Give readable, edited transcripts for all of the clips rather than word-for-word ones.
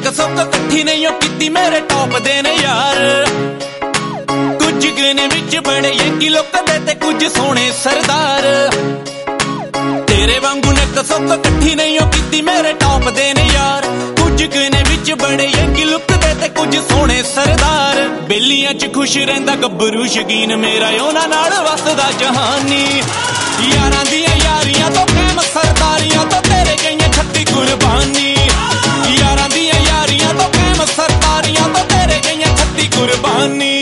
ਸੁੱਕ ਇਕੱਠੀ ਨਹੀਂ ਉਹ ਕੀਤੀ ਮੇਰੇ ਟੌਪ ਦੇ ਨੇ ਯਾਰ। ਕੁਝ ਗਨੇ ਵਿੱਚ ਬੜੇ ਯੰਕੀ ਲੁੱਕਦੇ ਤੇ ਕੁਝ ਸੋਹਣੇ ਸਰਦਾਰ। ਤੇਰੇ ਵਾਂਗੂ ਨਿੱਕ ਸੁੱਕ ਇਕੱਠੀ ਨਹੀਂ ਉਹ ਕੀਤੀ ਮੇਰੇ ਟੌਪ ਦੇ ਨੇ ਯਾਰ। ਕੁਝ ਗਨੇ ਵਿੱਚ ਬੜੇ ਯੰਕੀ ਲੁੱਕਦੇ ਤੇ ਕੁਝ ਸੋਹਣੇ ਸਰਦਾਰ। ਬੇਲੀਆਂ 'ਚ ਖੁਸ਼ ਰਹਿੰਦਾ ਗੱਭਰੂ ਸ਼ਗੀਨ ਮੇਰਾ ਉਹਨਾਂ ਨਾਲ ਵਸਦਾ ਜਹਾਨੀ। ਯਾਰਾਂ ਦੀਆਂ ਯਾਰੀਆਂ ਤੋਂ ਕਾਇਮ ਸਰਦਾਰੀਆਂ ਤੋਂ ਤੇਰੇ ਗਈਆਂ 36 ਕੁਰਬਾਨੀ। ਯਾਰਾਂ ਦੀਆਂ ਯਾਰੀਆਂ ਤੋਂ ਕਾਇਮ ਸਰਦਾਰੀਆਂ ਤੋਂ ਤੇਰੇ ਗਈਆਂ 36 ਕੁਰਬਾਨੀ।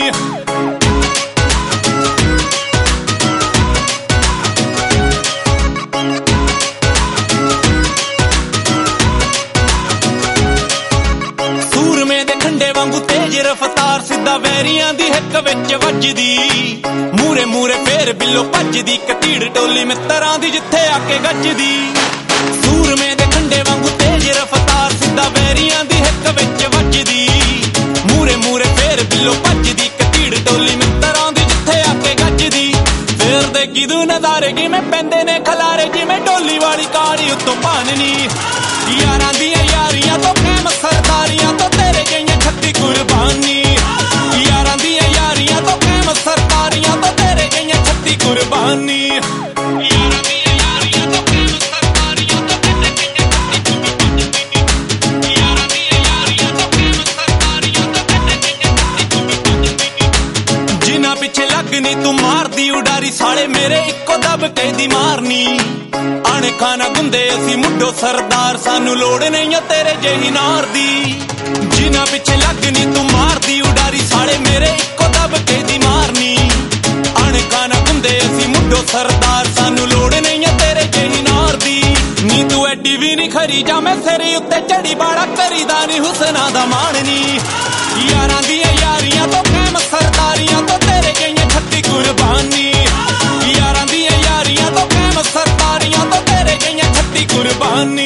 ਸੂਰਮੇ ਦੇ ਖੰਡੇ ਵਾਂਗੂ ਤੇਜ਼ ਰਫ਼ਤਾਰ ਸਿੱਧਾ ਵੈਰੀਆਂ ਦੀ ਹਿੱਕ ਵਿੱਚ ਵੱਜਦੀ। ਮੂਰੇ ਮੂਰੇ ਫੇਰ ਬਿੱਲੋ ਭੱਜਦੀ ਕਤੀੜ ਟੋਲੀ ਮਿੱਤਰਾਂ ਦੀ ਜਿੱਥੇ ਆ ਕੇ ਗੱਜਦੀ। ਸੂਰਮੇ ਦੇ ਖੰਡੇ ਵਾਂਗੂ ਤੇਜ਼ ਰਫ਼ਤਾਰ ਸਿੱਧਾ ਵੈਰੀਆਂ ਦੀ ਹਿੱਕ ਵਿੱਚ ਵੱਜਦੀ। ਮੂਰੇ ਮੂਰੇ ਫੇਰ ਬਿੱਲੋ ਭੱਜਦੀ ਕਤੀੜ ਟੋਲੀ ਮਿੱਤਰਾਂ ਦੀ ਜਿੱਥੇ ਆ ਕੇ ਗੱਜਦੀ। ਫੇਰ ਦੇ ਕਿਦੂ ਨਜ਼ਾਰੇ ਕਿਵੇਂ ਪੈਂਦੇ ਨੇ ਖਲਾਰੇ ਜਿਵੇਂ ਢੋਲੀ ਵਾਲੀ ਕਾੜੀ ਉੱਤੋਂ ਭਾਨਣੀ। ਯਾਰਾਂ ਦੀਆਂ ਯਾਰੀਆਂ ਤੋਂ ਕਾਇਮ ਸਰਦਾਰੀਆਂ ਤੋਂ ਤੇਰੇ ਗਈਆਂ 36 ਕੁਰਬਾਨੀ। ਯਾਰਾਂ ਦੀਆਂ ਯਾਰੀਆਂ ਤੋਂ ਕਾਇਮ ਸਰਦਾਰੀਆਂ ਤੋਂ ਤੇਰੇ ਗਈਆਂ 36 ਕੁਰਬਾਨੀ। ਯਾਰਾਂ ਦੀਆਂ ਯਾਰੀਆਂ ਤੋਂ ਕਾਇਮ ਸਰਦਾਰੀਆਂ ਤੋਂ ਤੇਰੇ ਗਈਆਂ 36 ਕੁਰਬਾਨੀ। ਯਾਰਾਂ ਦੀਆਂ ਯਾਰੀਆਂ ਤੋਂ ਕਾਇਮ ਸਰਦਾਰੀਆਂ ਤੋਂ ਤੇਰੇ ਗਈਆਂ 36 ਕੁਰਬਾਨੀ। ਜਿਨ੍ਹਾਂ ਪਿੱਛੇ ਲੱਗਨੀ ਤੂੰ ਮਾਰਦੀ ਉਡਾਰੀ ਸਾਲੇ ਮੇਰੇ ਇੱਕੋ ਦਬ ਕੇ ਦੀ ਮਾਰਨੀ। ਆਣੇ ਖਾਨਾ ਗੁੰਦੇ ਅਸੀਂ ਮੁੱਢੋ ਸਰਦਾਰ ਸਾਨੂੰ ਲੋੜ ਨਹੀਂ ਆ ਤੇਰੇ ਜਿਹੀ ਨਾਰ ਦੀ। ਜਿਨ੍ਹਾਂ ਪਿੱਛੇ ਲੱਗਨੀ ਤੂੰ ਮਾਰਦੀ ਉਡਾਰੀ ਸਾਲੇ ਮੇਰੇ ਇੱਕੋ ਦਬ ਕੇ ਦੀ ਮਾਰਨੀ। ਆਣੇ ਖਾਨਾ ਗੁੰਦੇ ਅਸੀਂ ਮੁੱਢੋ ਸਰਦਾਰ ਸਾਨੂੰ ਲੋੜ ਨਹੀਂ ਆ ਤੇਰੇ ਜਿਹੀ ਨਾਰ ਦੀ। ਨੀ ਤੂੰ ਐਡੀ ਵੀ ਨਹੀਂ ਖਰੀ ਜਾ ਮੈਂ ਸਿਰ ਉੱਤੇ ਚੜੀ ਬਾੜਾ ਕਰੀਦਾ ਨੀ ਹੁਸਨਾ ਦਾ ਮਾਣਨੀ। ਯਾਰਾਂ ਦੀਆਂ ਯਾਰੀਆਂ ਤੋਂ ਕਾਇਮ ਸਰਦਾਰੀਆਂ ਤੋਂ ਤੇਰੇ ਗਈਆਂ 36 ਕੁਰਬਾਨੀ। ਯਾਰਾਂ ਦੀਆਂ ਯਾਰੀਆਂ ਤੋਂ ਕਾਇਮ ਸਰਦਾਰੀਆਂ ਤੋਂ ਤੇਰੇ ਗਈਆਂ 36 ਕੁਰਬਾਨੀ।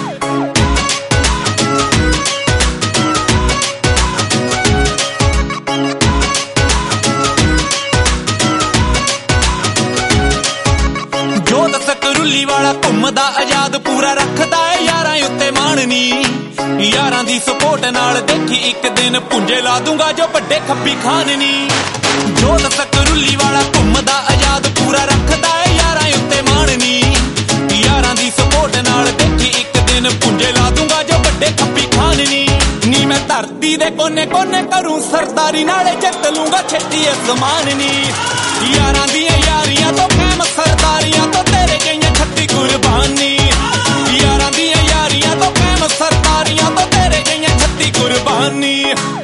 ਜੋਤ ਸਕਰੁੱਲੀ ਵਾਲਾ ਘੁੰਮਦਾ ਆਜ਼ਾਦ ਪੂਰਾ ਰੱਖਦਾ ਏ ਯਾਰਾਂ ਉੱਤੇ ਮਾਣਨੀ। ਯਾਰਾਂ ਦੀ ਸਪੋਰਟ ਨਾਲ ਦੇਖੀ ਇੱਕ ਦਿਨ ਪੁੰਜੇ ਲਾ ਦੂੰਗਾ ਜੋ ਵੱਡੇ ਖੱਬੀ ਖਾਨਨੀ। ਜੋਤ ਸਕਰੁੱਲੀ ਵਾਲਾ ਘੁੰਮਦਾ ਆਜ਼ਾਦ ਪੂਰਾ ਰੱਖਦਾ ਏ ਯਾਰਾਂ ਉੱਤੇ ਮਾਣਨੀ। ਯਾਰਾਂ ਦੀ ਸਪੋਰਟ ਨਾਲ ਦੇਖੀ ਇੱਕ ਦਿਨ ਪੁੰਜੇ ਲਾ ਦੂੰਗਾ ਜੋ ਵੱਡੇ ਖੱਬੀ ਖਾਨਨੀ। ਨੀ ਮੈਂ ਧਰਤੀ ਦੇ ਕੋਨੇ ਕੋਨੇ ਕਰੂੰ ਸਰਦਾਰੀ ਨਾਲੇ ਜਿੱਤ ਲੂੰਗਾ ਛੇਤੀ ਅਸਮਾਨ ਨੀ। ਯਾਰਾਂ ਦੀਆਂ ਯਾਰੀਆਂ ਤੋਂ ਕਾਇਮ ਸਰਦਾਰੀਆਂ ਤੋਂ ਤੇਰੇ ਗਈਆਂ 36 ਕੁਰਬਾਨੀ। ਯਾਰਾਂ ਦੀਆਂ ਯਾਰੀਆਂ ਤੋਂ ਕਾਇਮ ਸਰਦਾਰੀਆਂ ਤੋਂ ਤੇਰੇ ਗਈਆਂ 36 ਕੁਰਬਾਨੀ।